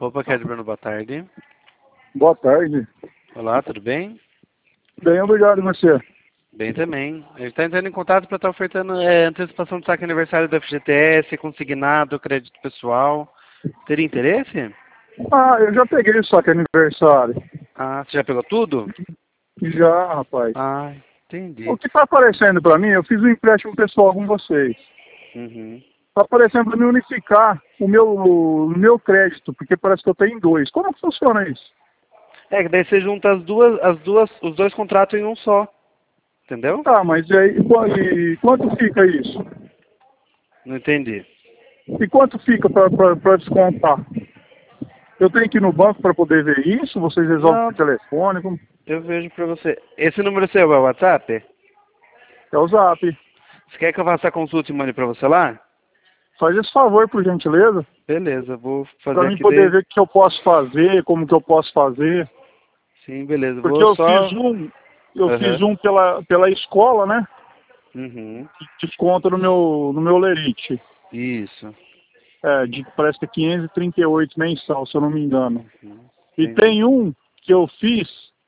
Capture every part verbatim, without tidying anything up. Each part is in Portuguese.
Opa, Cadbury, boa tarde. Boa tarde. Olá, tudo bem? Bem, obrigado e você. Bem também. A gente está entrando em contato para estar ofertando é, antecipação do saque aniversário do F G T S, consignado, crédito pessoal. Teria interesse? Ah, eu já peguei o saque aniversário. Ah, você já pegou tudo? Já, rapaz. Ah, entendi. O que tá aparecendo pra mim, eu fiz um empréstimo pessoal com vocês. Uhum. Tá aparecendo pra mim unificar o meu, o meu crédito, porque parece que eu tenho dois. Como que funciona isso? É, que daí você junta as duas, as duas, os dois contratos em um só. Entendeu? Tá, mas e aí, e quanto fica isso? Não entendi. E quanto fica pra, pra, pra descontar? Eu tenho que ir no banco pra poder ver isso? Vocês resolvem Não, por telefone? Como... eu vejo pra você. Esse número seu é o WhatsApp? É o Zap. Você quer que eu faça a consulta e mande pra você lá? Faz esse favor, por gentileza. Beleza, vou fazer Pra mim aqui poder daí. ver o que eu posso fazer, como que eu posso fazer. Sim, beleza. Porque Vou eu só... fiz um, eu fiz Aham. um pela, pela escola, né? Uhum. Que desconta no meu, no meu lerite. Isso. É, de, parece que é quinhentos e trinta e oito mensal, se eu não me engano. Uhum. E Entendi. tem um que eu fiz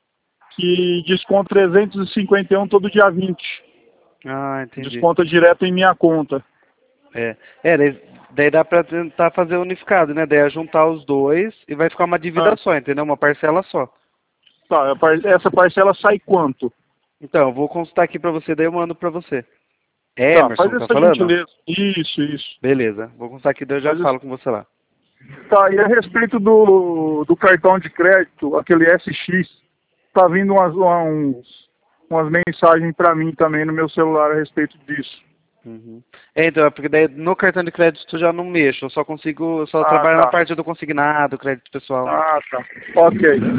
que desconta trezentos e cinquenta e um todo dia vinte. Ah, entendi. Desconta direto em minha conta. É, é daí, daí dá pra tentar fazer unificado, né? Daí é juntar os dois e vai ficar uma dívida Ah, só, entendeu? Uma parcela só. tá, a par- essa parcela sai quanto? Então, eu vou consultar aqui pra você, daí eu mando pra você. É Tá, faz Emerson, tá essa falando? gentileza. Isso, isso. Beleza. Vou consultar aqui, daí eu já Faz esse- falo com você lá. Tá, e a respeito do, do cartão de crédito, aquele S X, tá vindo umas, uns, umas mensagens para mim também no meu celular a respeito disso. Uhum. É, então, é porque daí no cartão de crédito eu já não mexo, eu só consigo, eu só Ah, trabalho na tá. parte do consignado, crédito pessoal. Ah, tá. Ok.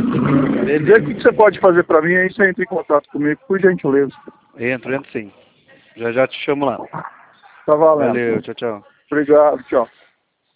Vê o Beleza. que que você pode fazer para mim, aí você entra em contato comigo, por gentileza. Entro, entro sim. Já já te chamo lá. Tá valendo. Valeu, tchau, tchau. Obrigado, tchau.